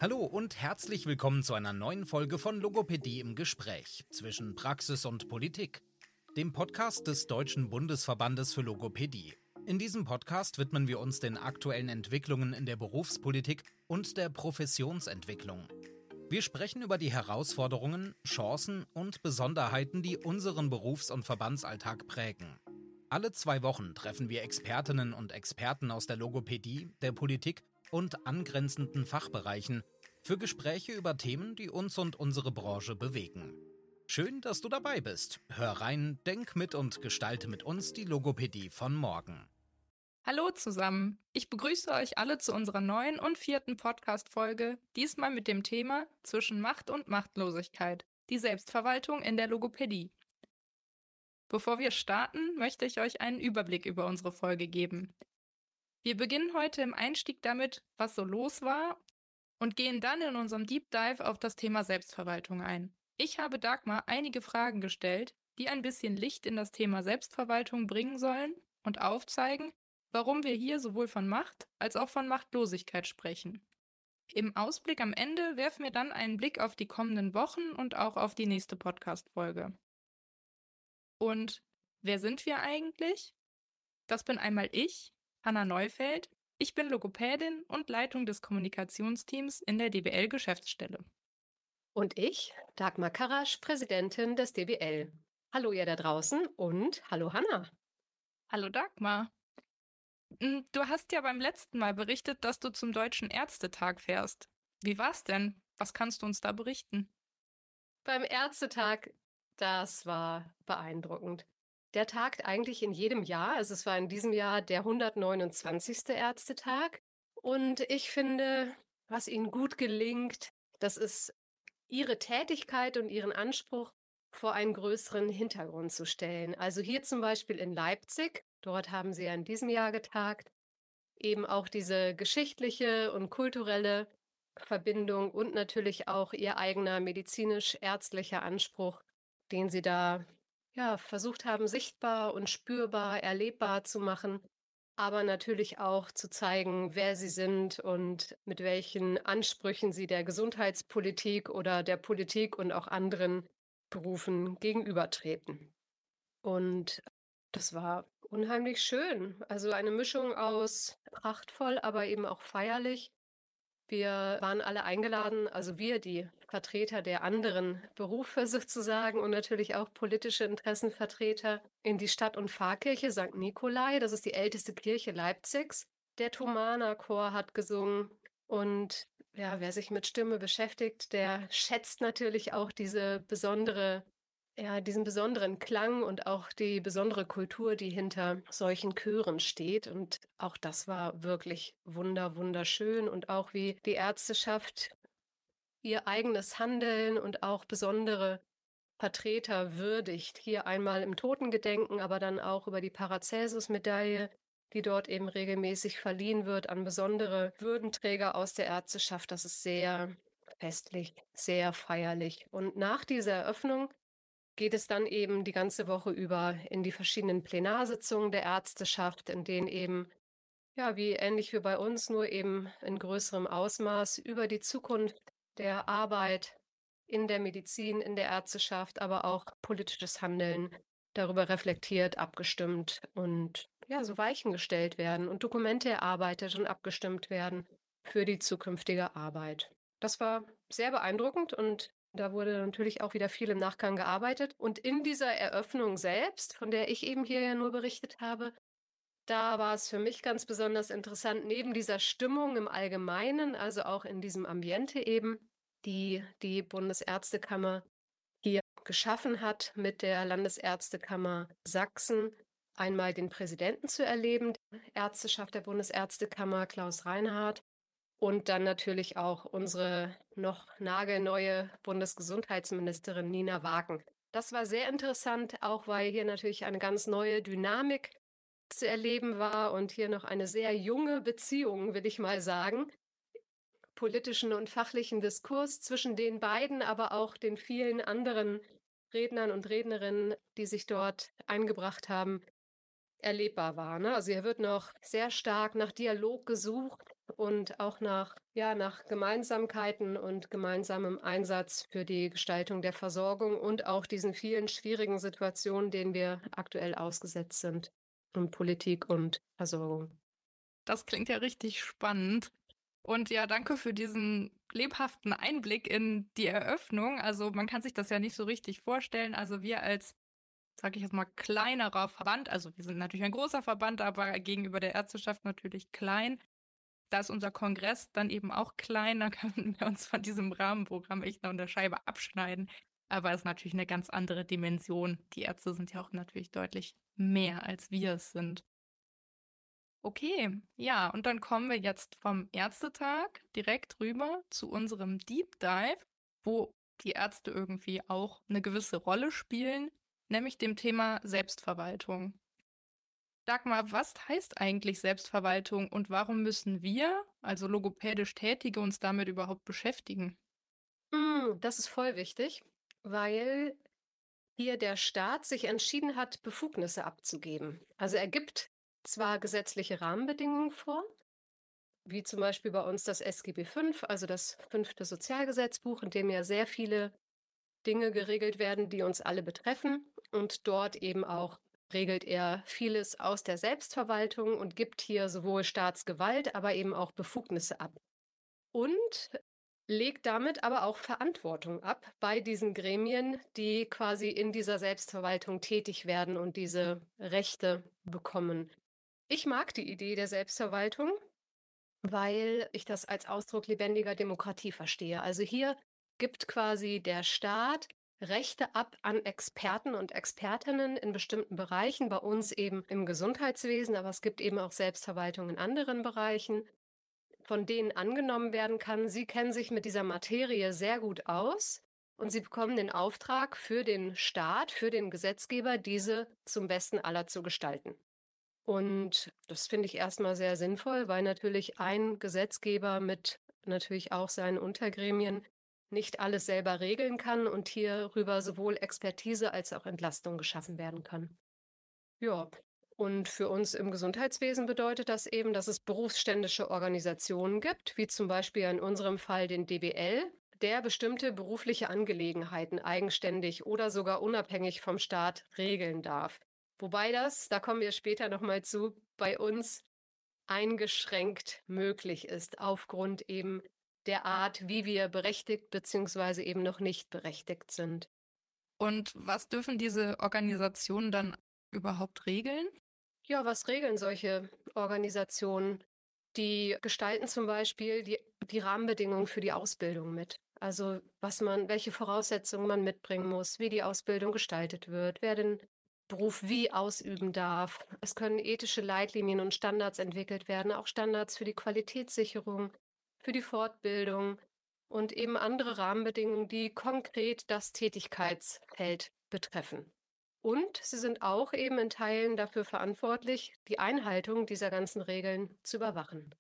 Hallo und herzlich willkommen zu einer neuen Folge von Logopädie im Gespräch zwischen Praxis und Politik, dem Podcast des Deutschen Bundesverbandes für Logopädie. In diesem Podcast widmen wir uns den aktuellen Entwicklungen in der Berufspolitik und der Professionsentwicklung. Wir sprechen über die Herausforderungen, Chancen und Besonderheiten, die unseren Berufs- und Verbandsalltag prägen. Alle 2 Wochen treffen wir Expertinnen und Experten aus der Logopädie, der Politik und angrenzenden Fachbereichen für Gespräche über Themen, die uns und unsere Branche bewegen. Schön, dass du dabei bist. Hör rein, denk mit und gestalte mit uns die Logopädie von morgen. Hallo zusammen, ich begrüße euch alle zu unserer neuen und 4. Podcast-Folge, diesmal mit dem Thema Zwischen Macht und Machtlosigkeit, die Selbstverwaltung in der Logopädie. Bevor wir starten, möchte ich euch einen Überblick über unsere Folge geben. Wir beginnen heute im Einstieg damit, was so los war, und gehen dann in unserem Deep Dive auf das Thema Selbstverwaltung ein. Ich habe Dagmar einige Fragen gestellt, die ein bisschen Licht in das Thema Selbstverwaltung bringen sollen und aufzeigen, warum wir hier sowohl von Macht als auch von Machtlosigkeit sprechen. Im Ausblick am Ende werfen wir dann einen Blick auf die kommenden Wochen und auch auf die nächste Podcast-Folge. Und wer sind wir eigentlich? Das bin einmal ich, Hanna Neufeld. Ich bin Logopädin und Leitung des Kommunikationsteams in der DBL-Geschäftsstelle. Und ich, Dagmar Karasch, Präsidentin des DBL. Hallo ihr da draußen und hallo Hanna. Hallo Dagmar. Du hast ja beim letzten Mal berichtet, dass du zum Deutschen Ärztetag fährst. Wie war's denn? Was kannst du uns da berichten? Beim Ärztetag, das war beeindruckend. Der tagt eigentlich in jedem Jahr, also es war in diesem Jahr der 129. Ärztetag. Und ich finde, was ihnen gut gelingt, das ist ihre Tätigkeit und ihren Anspruch vor einen größeren Hintergrund zu stellen. Also hier zum Beispiel in Leipzig, dort haben sie ja in diesem Jahr getagt, eben auch diese geschichtliche und kulturelle Verbindung und natürlich auch ihr eigener medizinisch-ärztlicher Anspruch, den sie da versucht haben, sichtbar und spürbar, erlebbar zu machen, aber natürlich auch zu zeigen, wer sie sind und mit welchen Ansprüchen sie der Gesundheitspolitik oder der Politik und auch anderen Berufen gegenübertreten. Und das war unheimlich schön. Also eine Mischung aus prachtvoll, aber eben auch feierlich. Wir waren alle eingeladen, also wir, die Vertreter der anderen Berufe sozusagen und natürlich auch politische Interessenvertreter in die Stadt- und Pfarrkirche St. Nikolai. Das ist die älteste Kirche Leipzigs. Der Thomanerchor hat gesungen und ja, wer sich mit Stimme beschäftigt, der schätzt natürlich auch diesen besonderen Klang und auch die besondere Kultur, die hinter solchen Chören steht. Und auch das war wirklich wunderschön. Und auch wie die Ärzteschaft ihr eigenes Handeln und auch besondere Vertreter würdigt. Hier einmal im Totengedenken, aber dann auch über die Paracelsus-Medaille, die dort eben regelmäßig verliehen wird an besondere Würdenträger aus der Ärzteschaft. Das ist sehr festlich, sehr feierlich. Und nach dieser Eröffnung geht es dann eben die ganze Woche über in die verschiedenen Plenarsitzungen der Ärzteschaft, in denen eben, ähnlich wie bei uns, nur eben in größerem Ausmaß über die Zukunft der Arbeit in der Medizin, in der Ärzteschaft, aber auch politisches Handeln darüber reflektiert, abgestimmt und so Weichen gestellt werden und Dokumente erarbeitet und abgestimmt werden für die zukünftige Arbeit. Das war sehr beeindruckend und da wurde natürlich auch wieder viel im Nachgang gearbeitet. Und in dieser Eröffnung selbst, von der ich eben hier ja nur berichtet habe, da war es für mich ganz besonders interessant, neben dieser Stimmung im Allgemeinen, also auch in diesem Ambiente eben, die die Bundesärztekammer hier geschaffen hat mit der Landesärztekammer Sachsen, einmal den Präsidenten zu erleben, die Ärzteschaft der Bundesärztekammer, Klaus Reinhardt, und dann natürlich auch unsere noch nagelneue Bundesgesundheitsministerin Nina Wagen. Das war sehr interessant, auch weil hier natürlich eine ganz neue Dynamik zu erleben war und hier noch eine sehr junge Beziehung, will ich mal sagen, politischen und fachlichen Diskurs zwischen den beiden, aber auch den vielen anderen Rednern und Rednerinnen, die sich dort eingebracht haben, erlebbar war. Ne? Also hier wird noch sehr stark nach Dialog gesucht und auch nach Gemeinsamkeiten und gemeinsamem Einsatz für die Gestaltung der Versorgung und auch diesen vielen schwierigen Situationen, denen wir aktuell ausgesetzt sind, und Politik und Versorgung. Das klingt ja richtig spannend. Und ja, danke für diesen lebhaften Einblick in die Eröffnung. Also man kann sich das ja nicht so richtig vorstellen. Also wir als, sage ich jetzt mal, kleinerer Verband, also wir sind natürlich ein großer Verband, aber gegenüber der Ärzteschaft natürlich klein. Da ist unser Kongress dann eben auch klein, da können wir uns von diesem Rahmenprogramm echt noch eine Scheibe abschneiden. Aber es ist natürlich eine ganz andere Dimension. Die Ärzte sind ja auch natürlich deutlich mehr, als wir es sind. Okay, ja, und dann kommen wir jetzt vom Ärztetag direkt rüber zu unserem Deep Dive, wo die Ärzte irgendwie auch eine gewisse Rolle spielen, nämlich dem Thema Selbstverwaltung. Dagmar, was heißt eigentlich Selbstverwaltung und warum müssen wir, also logopädisch Tätige, uns damit überhaupt beschäftigen? Das ist voll wichtig, weil hier der Staat sich entschieden hat, Befugnisse abzugeben. Also er gibt zwar gesetzliche Rahmenbedingungen vor, wie zum Beispiel bei uns das SGB V, also das fünfte Sozialgesetzbuch, in dem ja sehr viele Dinge geregelt werden, die uns alle betreffen. Und dort eben auch regelt er vieles aus der Selbstverwaltung und gibt hier sowohl Staatsgewalt, aber eben auch Befugnisse ab. Und legt damit aber auch Verantwortung ab bei diesen Gremien, die quasi in dieser Selbstverwaltung tätig werden und diese Rechte bekommen. Ich mag die Idee der Selbstverwaltung, weil ich das als Ausdruck lebendiger Demokratie verstehe. Also hier gibt quasi der Staat Rechte ab an Experten und Expertinnen in bestimmten Bereichen, bei uns eben im Gesundheitswesen, aber es gibt eben auch Selbstverwaltung in anderen Bereichen, von denen angenommen werden kann, sie kennen sich mit dieser Materie sehr gut aus und sie bekommen den Auftrag für den Staat, für den Gesetzgeber, diese zum Besten aller zu gestalten. Und das finde ich erstmal sehr sinnvoll, weil natürlich ein Gesetzgeber mit natürlich auch seinen Untergremien nicht alles selber regeln kann und hierüber sowohl Expertise als auch Entlastung geschaffen werden kann. Ja, und für uns im Gesundheitswesen bedeutet das eben, dass es berufsständische Organisationen gibt, wie zum Beispiel in unserem Fall den DBL, der bestimmte berufliche Angelegenheiten eigenständig oder sogar unabhängig vom Staat regeln darf. Wobei das, da kommen wir später nochmal zu, bei uns eingeschränkt möglich ist, aufgrund eben der Art, wie wir berechtigt bzw. eben noch nicht berechtigt sind. Und was dürfen diese Organisationen dann überhaupt regeln? Ja, was regeln solche Organisationen? Die gestalten zum Beispiel die Rahmenbedingungen für die Ausbildung mit. Also welche Voraussetzungen man mitbringen muss, wie die Ausbildung gestaltet wird, wer den Beruf wie ausüben darf. Es können ethische Leitlinien und Standards entwickelt werden, auch Standards für die Qualitätssicherung, für die Fortbildung und eben andere Rahmenbedingungen, die konkret das Tätigkeitsfeld betreffen. Und sie sind auch eben in Teilen dafür verantwortlich, die Einhaltung dieser ganzen Regeln zu überwachen.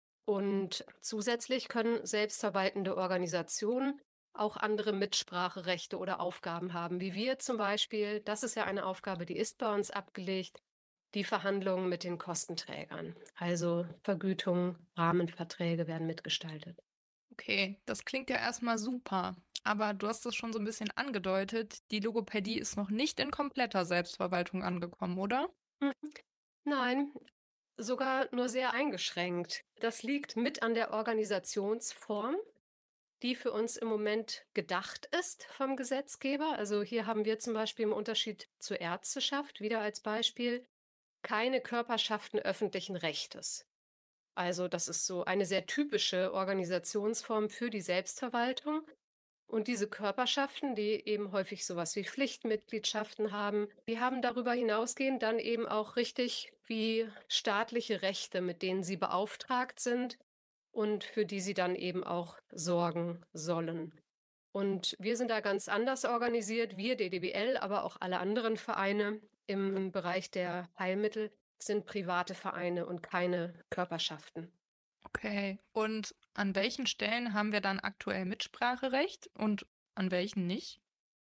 Und zusätzlich können selbstverwaltende Organisationen auch andere Mitspracherechte oder Aufgaben haben, wie wir zum Beispiel. Das ist ja eine Aufgabe, die ist bei uns abgelegt, die Verhandlungen mit den Kostenträgern. Also Vergütungen, Rahmenverträge werden mitgestaltet. Okay, das klingt ja erstmal super. Aber du hast es schon so ein bisschen angedeutet, die Logopädie ist noch nicht in kompletter Selbstverwaltung angekommen, oder? Mhm. Nein, sogar nur sehr eingeschränkt. Das liegt mit an der Organisationsform, die für uns im Moment gedacht ist vom Gesetzgeber. Also hier haben wir zum Beispiel im Unterschied zur Ärzteschaft wieder als Beispiel keine Körperschaften öffentlichen Rechtes. Also das ist so eine sehr typische Organisationsform für die Selbstverwaltung. Und diese Körperschaften, die eben häufig sowas wie Pflichtmitgliedschaften haben, die haben darüber hinausgehend dann eben auch richtig wie staatliche Rechte, mit denen sie beauftragt sind und für die sie dann eben auch sorgen sollen. Und wir sind da ganz anders organisiert. Wir, DDBL, aber auch alle anderen Vereine im Bereich der Heilmittel sind private Vereine und keine Körperschaften. Okay. Und an welchen Stellen haben wir dann aktuell Mitspracherecht und an welchen nicht?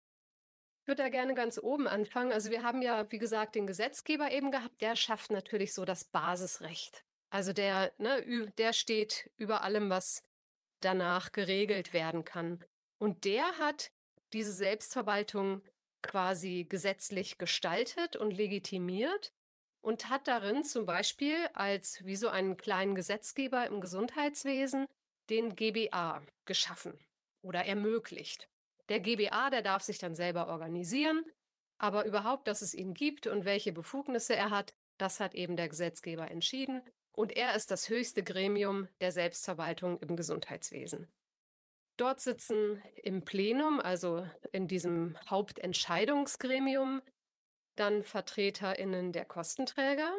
Ich würde da gerne ganz oben anfangen. Also wir haben ja, wie gesagt, den Gesetzgeber eben gehabt. Der schafft natürlich so das Basisrecht. Also der steht über allem, was danach geregelt werden kann. Und der hat diese Selbstverwaltung quasi gesetzlich gestaltet und legitimiert und hat darin zum Beispiel als wie so einen kleinen Gesetzgeber im Gesundheitswesen den GBA geschaffen oder ermöglicht. Der GBA, der darf sich dann selber organisieren, aber überhaupt, dass es ihn gibt und welche Befugnisse er hat, das hat eben der Gesetzgeber entschieden. Und er ist das höchste Gremium der Selbstverwaltung im Gesundheitswesen. Dort sitzen im Plenum, also in diesem Hauptentscheidungsgremium, dann VertreterInnen der Kostenträger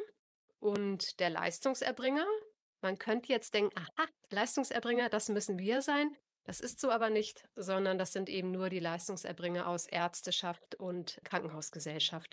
und der Leistungserbringer. Man könnte jetzt denken, aha, Leistungserbringer, das müssen wir sein. Das ist so aber nicht, sondern das sind eben nur die Leistungserbringer aus Ärzteschaft und Krankenhausgesellschaft.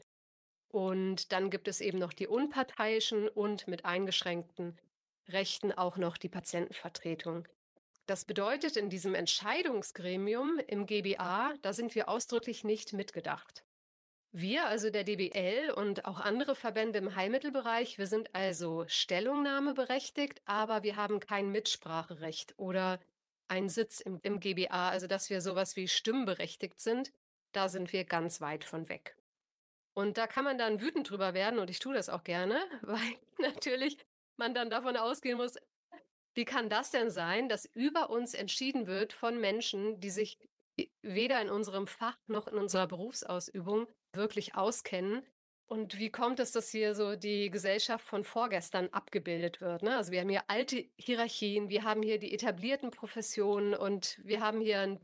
Und dann gibt es eben noch die unparteiischen und mit eingeschränkten Rechten auch noch die Patientenvertretung. Das bedeutet, in diesem Entscheidungsgremium im GBA, da sind wir ausdrücklich nicht mitgedacht. Wir, also der DBL und auch andere Verbände im Heilmittelbereich, wir sind also stellungnahmeberechtigt, aber wir haben kein Mitspracherecht oder einen Sitz im GBA, also dass wir sowas wie stimmberechtigt sind, da sind wir ganz weit von weg. Und da kann man dann wütend drüber werden und ich tue das auch gerne, weil natürlich man dann davon ausgehen muss, wie kann das denn sein, dass über uns entschieden wird von Menschen, die sich weder in unserem Fach noch in unserer Berufsausübung wirklich auskennen? Und wie kommt es, dass hier so die Gesellschaft von vorgestern abgebildet wird? Ne? Also wir haben hier alte Hierarchien, wir haben hier die etablierten Professionen und wir haben hier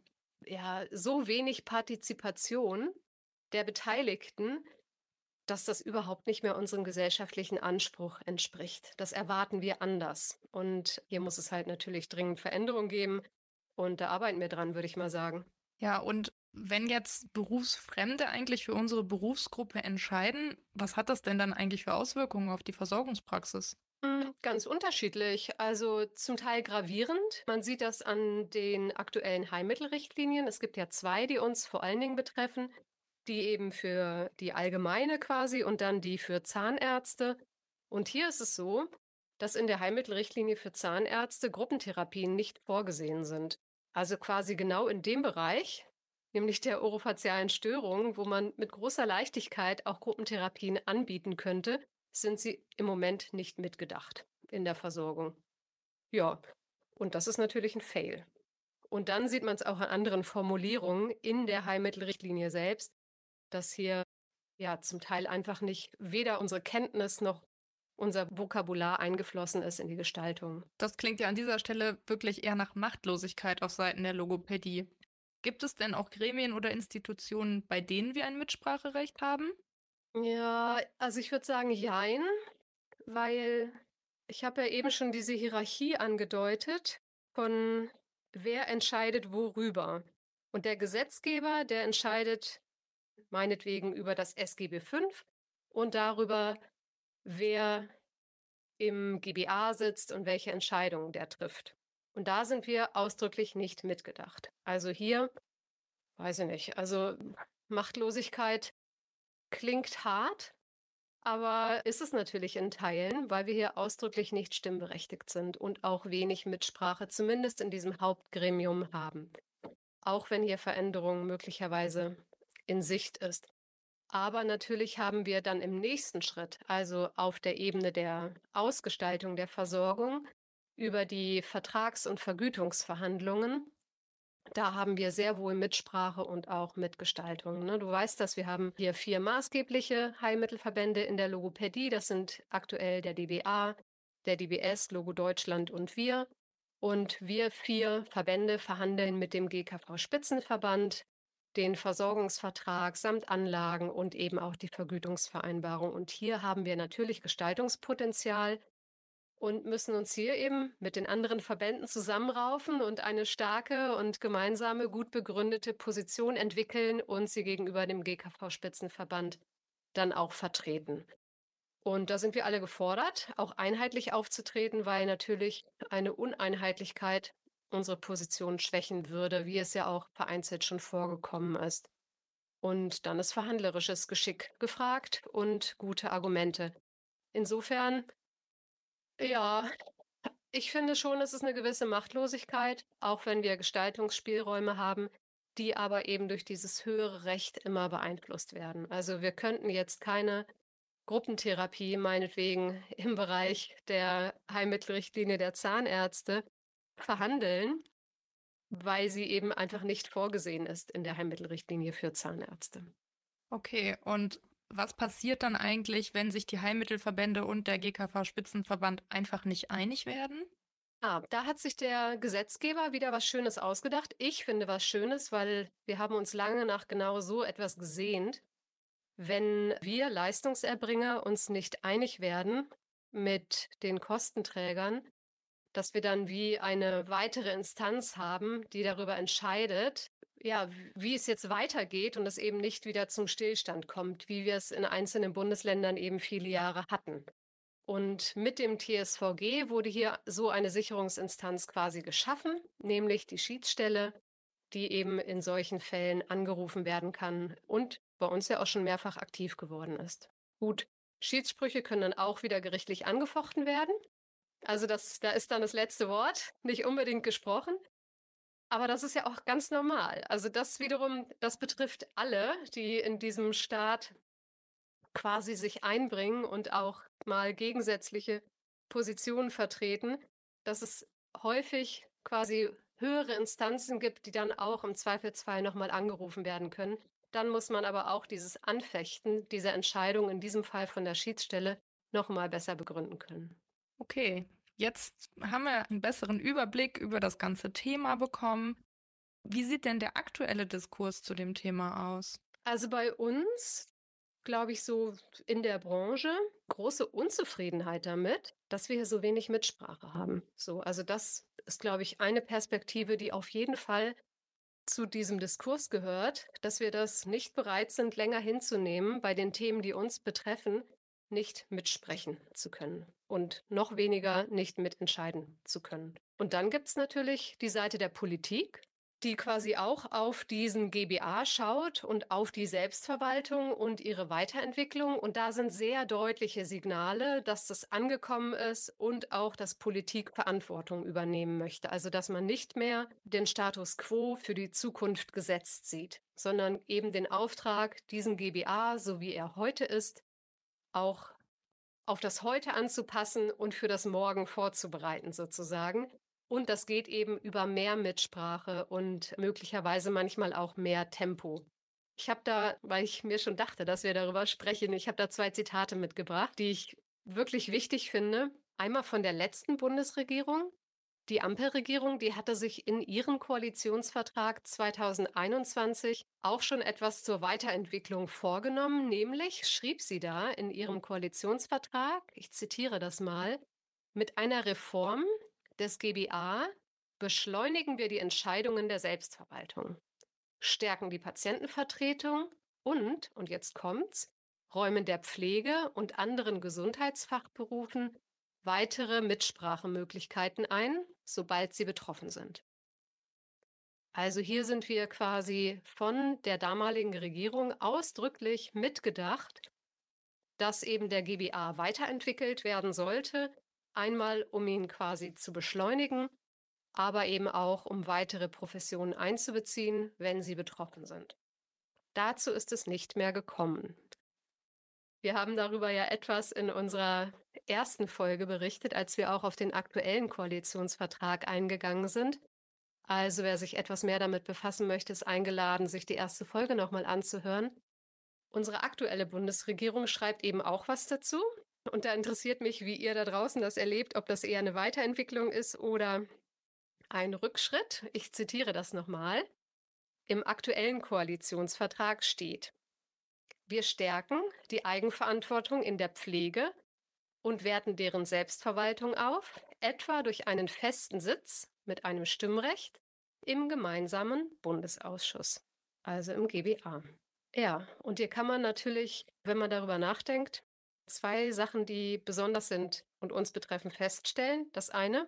so wenig Partizipation der Beteiligten, dass das überhaupt nicht mehr unserem gesellschaftlichen Anspruch entspricht. Das erwarten wir anders. Und hier muss es halt natürlich dringend Veränderung geben. Und da arbeiten wir dran, würde ich mal sagen. Ja, und wenn jetzt Berufsfremde eigentlich für unsere Berufsgruppe entscheiden, was hat das denn dann eigentlich für Auswirkungen auf die Versorgungspraxis? Ganz unterschiedlich, also zum Teil gravierend. Man sieht das an den aktuellen Heilmittelrichtlinien. Es gibt ja 2, die uns vor allen Dingen betreffen, die eben für die allgemeine quasi und dann die für Zahnärzte. Und hier ist es so, dass in der Heilmittelrichtlinie für Zahnärzte Gruppentherapien nicht vorgesehen sind. Also quasi genau in dem Bereich, nämlich der orofazialen Störungen, wo man mit großer Leichtigkeit auch Gruppentherapien anbieten könnte, sind sie im Moment nicht mitgedacht in der Versorgung. Ja, und das ist natürlich ein Fail. Und dann sieht man es auch an anderen Formulierungen in der Heilmittelrichtlinie selbst, dass hier ja zum Teil einfach nicht weder unsere Kenntnis noch unser Vokabular eingeflossen ist in die Gestaltung. Das klingt ja an dieser Stelle wirklich eher nach Machtlosigkeit auf Seiten der Logopädie. Gibt es denn auch Gremien oder Institutionen, bei denen wir ein Mitspracherecht haben? Ja, also ich würde sagen, jein, weil ich habe ja eben schon diese Hierarchie angedeutet von wer entscheidet worüber. Und der Gesetzgeber, der entscheidet meinetwegen über das SGB V und darüber, wer im GBA sitzt und welche Entscheidungen der trifft. Und da sind wir ausdrücklich nicht mitgedacht. Also hier, weiß ich nicht, also Machtlosigkeit klingt hart, aber ist es natürlich in Teilen, weil wir hier ausdrücklich nicht stimmberechtigt sind und auch wenig Mitsprache, zumindest in diesem Hauptgremium haben. Auch wenn hier Veränderung möglicherweise in Sicht ist. Aber natürlich haben wir dann im nächsten Schritt, also auf der Ebene der Ausgestaltung der Versorgung, über die Vertrags- und Vergütungsverhandlungen, da haben wir sehr wohl Mitsprache und auch Mitgestaltung. Ne? Du weißt das, wir haben hier 4 maßgebliche Heilmittelverbände in der Logopädie. Das sind aktuell der DBA, der DBS, Logo Deutschland und wir. Und wir 4 Verbände verhandeln mit dem GKV-Spitzenverband den Versorgungsvertrag samt Anlagen und eben auch die Vergütungsvereinbarung. Und hier haben wir natürlich Gestaltungspotenzial und müssen uns hier eben mit den anderen Verbänden zusammenraufen und eine starke und gemeinsame, gut begründete Position entwickeln und sie gegenüber dem GKV-Spitzenverband dann auch vertreten. Und da sind wir alle gefordert, auch einheitlich aufzutreten, weil natürlich eine Uneinheitlichkeit unsere Position schwächen würde, wie es ja auch vereinzelt schon vorgekommen ist. Und dann ist verhandlerisches Geschick gefragt und gute Argumente. Insofern Ja, ich finde schon, es ist eine gewisse Machtlosigkeit, auch wenn wir Gestaltungsspielräume haben, die aber eben durch dieses höhere Recht immer beeinflusst werden. Also wir könnten jetzt keine Gruppentherapie meinetwegen im Bereich der Heilmittelrichtlinie der Zahnärzte verhandeln, weil sie eben einfach nicht vorgesehen ist in der Heilmittelrichtlinie für Zahnärzte. Okay, und was passiert dann eigentlich, wenn sich die Heilmittelverbände und der GKV-Spitzenverband einfach nicht einig werden? Da hat sich der Gesetzgeber wieder was Schönes ausgedacht. Ich finde was Schönes, weil wir haben uns lange nach genau so etwas gesehnt. Wenn wir Leistungserbringer uns nicht einig werden mit den Kostenträgern, dass wir dann wie eine weitere Instanz haben, die darüber entscheidet, ja, wie es jetzt weitergeht und es eben nicht wieder zum Stillstand kommt, wie wir es in einzelnen Bundesländern eben viele Jahre hatten. Und mit dem TSVG wurde hier so eine Sicherungsinstanz quasi geschaffen, nämlich die Schiedsstelle, die eben in solchen Fällen angerufen werden kann und bei uns ja auch schon mehrfach aktiv geworden ist. Gut, Schiedssprüche können dann auch wieder gerichtlich angefochten werden. Also da ist dann das letzte Wort, nicht unbedingt gesprochen. Aber das ist ja auch ganz normal. Also das wiederum, das betrifft alle, die in diesem Staat quasi sich einbringen und auch mal gegensätzliche Positionen vertreten, dass es häufig quasi höhere Instanzen gibt, die dann auch im Zweifelsfall nochmal angerufen werden können. Dann muss man aber auch dieses Anfechten dieser Entscheidung, in diesem Fall von der Schiedsstelle, nochmal besser begründen können. Okay, jetzt haben wir einen besseren Überblick über das ganze Thema bekommen. Wie sieht denn der aktuelle Diskurs zu dem Thema aus? Also bei uns, glaube ich, so in der Branche große Unzufriedenheit damit, dass wir hier so wenig Mitsprache haben. So, also das ist, glaube ich, eine Perspektive, die auf jeden Fall zu diesem Diskurs gehört, dass wir das nicht bereit sind, länger hinzunehmen, bei den Themen, die uns betreffen, nicht mitsprechen zu können und noch weniger nicht mitentscheiden zu können. Und dann gibt es natürlich die Seite der Politik, die quasi auch auf diesen GBA schaut und auf die Selbstverwaltung und ihre Weiterentwicklung. Und da sind sehr deutliche Signale, dass das angekommen ist und auch, dass Politik Verantwortung übernehmen möchte. Also, dass man nicht mehr den Status quo für die Zukunft gesetzt sieht, sondern eben den Auftrag, diesen GBA, so wie er heute ist, auch auf das Heute anzupassen und für das Morgen vorzubereiten sozusagen. Und das geht eben über mehr Mitsprache und möglicherweise manchmal auch mehr Tempo. Ich habe da, weil ich mir schon dachte, dass wir darüber sprechen, ich habe da 2 Zitate mitgebracht, die ich wirklich wichtig finde. Einmal von der letzten Bundesregierung. Die Ampelregierung, die hatte sich in ihren Koalitionsvertrag 2021 auch schon etwas zur Weiterentwicklung vorgenommen, nämlich schrieb sie da in ihrem Koalitionsvertrag, ich zitiere das mal, mit einer Reform des GBA beschleunigen wir die Entscheidungen der Selbstverwaltung, stärken die Patientenvertretung und jetzt kommt's, räumen der Pflege und anderen Gesundheitsfachberufen weitere Mitsprachemöglichkeiten ein, sobald sie betroffen sind. Also hier sind wir quasi von der damaligen Regierung ausdrücklich mitgedacht, dass eben der GBA weiterentwickelt werden sollte, einmal um ihn quasi zu beschleunigen, aber eben auch um weitere Professionen einzubeziehen, wenn sie betroffen sind. Dazu ist es nicht mehr gekommen. Wir haben darüber ja etwas in unserer ersten Folge berichtet, als wir auch auf den aktuellen Koalitionsvertrag eingegangen sind. Also wer sich etwas mehr damit befassen möchte, ist eingeladen, sich die erste Folge nochmal anzuhören. Unsere aktuelle Bundesregierung schreibt eben auch was dazu. Und da interessiert mich, wie ihr da draußen das erlebt, ob das eher eine Weiterentwicklung ist oder ein Rückschritt. Ich zitiere das nochmal. Im aktuellen Koalitionsvertrag steht: Wir stärken die Eigenverantwortung in der Pflege und werten deren Selbstverwaltung auf, etwa durch einen festen Sitz mit einem Stimmrecht im gemeinsamen Bundesausschuss, also im GBA. Ja, und hier kann man natürlich, wenn man darüber nachdenkt, 2 Sachen, die besonders sind und uns betreffen, feststellen. Das eine,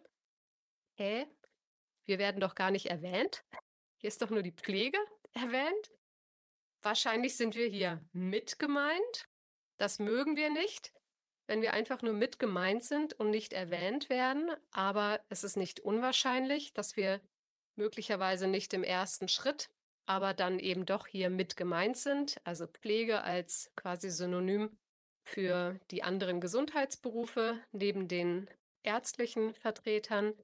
wir werden doch gar nicht erwähnt. Hier ist doch nur die Pflege erwähnt. Wahrscheinlich sind wir hier mit gemeint. Das mögen wir nicht. wenn wir einfach nur mit gemeint sind und nicht erwähnt werden. Aber es ist nicht unwahrscheinlich, dass wir möglicherweise nicht im ersten Schritt, aber dann eben doch hier mit gemeint sind. Also Pflege als quasi Synonym für die anderen Gesundheitsberufe neben den ärztlichen Vertretern.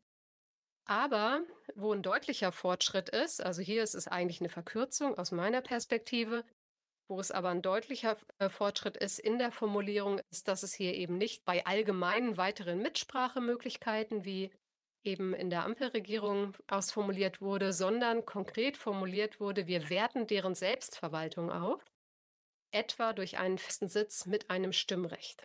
Aber wo ein deutlicher Fortschritt ist, also hier ist es eigentlich eine Verkürzung aus meiner Perspektive, wo es aber ein deutlicher Fortschritt ist in der Formulierung, ist, dass es hier eben nicht bei allgemeinen weiteren Mitsprachemöglichkeiten wie eben in der Ampelregierung ausformuliert wurde, sondern konkret formuliert wurde, wir werten deren Selbstverwaltung auf, etwa durch einen festen Sitz mit einem Stimmrecht.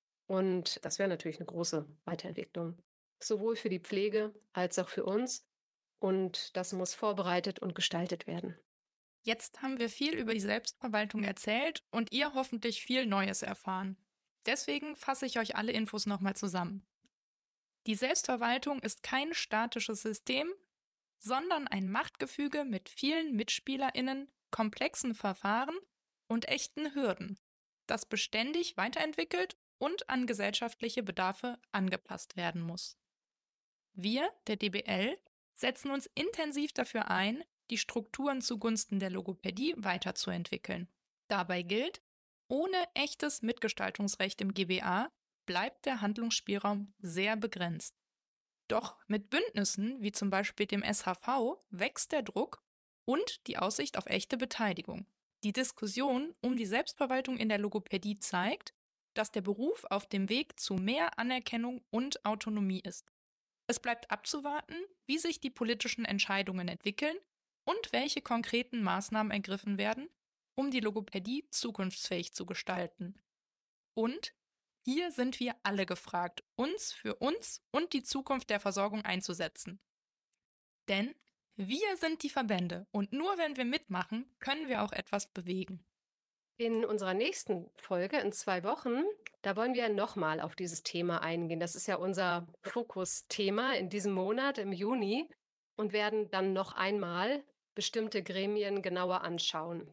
Und das wäre natürlich eine große Weiterentwicklung, sowohl für die Pflege als auch für uns. Und das muss vorbereitet und gestaltet werden. Jetzt haben wir viel über die Selbstverwaltung erzählt und ihr hoffentlich viel Neues erfahren. Deswegen fasse ich euch alle Infos nochmal zusammen. Die Selbstverwaltung ist kein statisches System, sondern ein Machtgefüge mit vielen MitspielerInnen, komplexen Verfahren und echten Hürden, das beständig weiterentwickelt und an gesellschaftliche Bedarfe angepasst werden muss. Wir, der DBL, setzen uns intensiv dafür ein, die Strukturen zugunsten der Logopädie weiterzuentwickeln. Dabei gilt, ohne echtes Mitgestaltungsrecht im GBA bleibt der Handlungsspielraum sehr begrenzt. Doch mit Bündnissen wie zum Beispiel dem SHV wächst der Druck und die Aussicht auf echte Beteiligung. Die Diskussion um die Selbstverwaltung in der Logopädie zeigt, dass der Beruf auf dem Weg zu mehr Anerkennung und Autonomie ist. Es bleibt abzuwarten, wie sich die politischen Entscheidungen entwickeln und welche konkreten Maßnahmen ergriffen werden, um die Logopädie zukunftsfähig zu gestalten. Und hier sind wir alle gefragt, uns für uns und die Zukunft der Versorgung einzusetzen. Denn wir sind die Verbände und nur wenn wir mitmachen, können wir auch etwas bewegen. In unserer nächsten Folge in 2 Wochen, da wollen wir nochmal auf dieses Thema eingehen. Das ist ja unser Fokusthema in diesem Monat, im Juni, und werden dann noch einmal bestimmte Gremien genauer anschauen.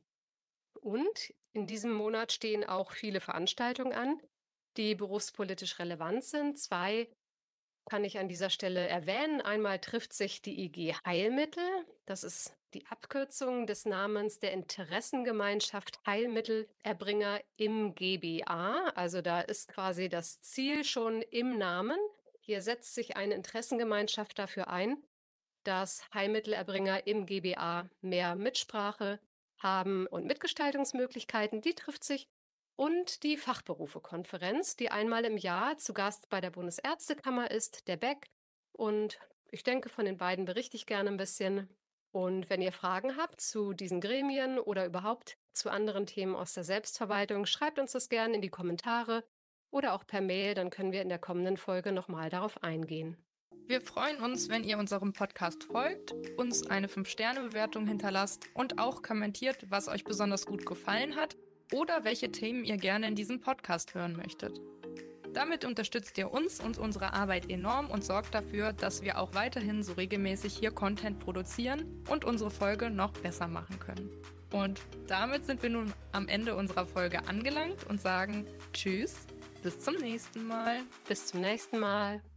Und in diesem Monat stehen auch viele Veranstaltungen an, die berufspolitisch relevant sind. 2 kann ich an dieser Stelle erwähnen. Einmal trifft sich die IG Heilmittel. Das ist die Abkürzung des Namens der Interessengemeinschaft Heilmittelerbringer im GBA. Also da ist quasi das Ziel schon im Namen. Hier setzt sich eine Interessengemeinschaft dafür ein, dass Heilmittelerbringer im GBA mehr Mitsprache haben und Mitgestaltungsmöglichkeiten. Die trifft sich. Und die Fachberufe-Konferenz, die einmal im Jahr zu Gast bei der Bundesärztekammer ist, der BEC. Und ich denke, von den beiden berichte ich gerne ein bisschen. Und wenn ihr Fragen habt zu diesen Gremien oder überhaupt zu anderen Themen aus der Selbstverwaltung, schreibt uns das gerne in die Kommentare oder auch per Mail, dann können wir in der kommenden Folge nochmal darauf eingehen. Wir freuen uns, wenn ihr unserem Podcast folgt, uns eine 5-Sterne-Bewertung hinterlasst und auch kommentiert, was euch besonders gut gefallen hat oder welche Themen ihr gerne in diesem Podcast hören möchtet. Damit unterstützt ihr uns und unsere Arbeit enorm und sorgt dafür, dass wir auch weiterhin so regelmäßig hier Content produzieren und unsere Folge noch besser machen können. Und damit sind wir nun am Ende unserer Folge angelangt und sagen Tschüss, bis zum nächsten Mal. Bis zum nächsten Mal.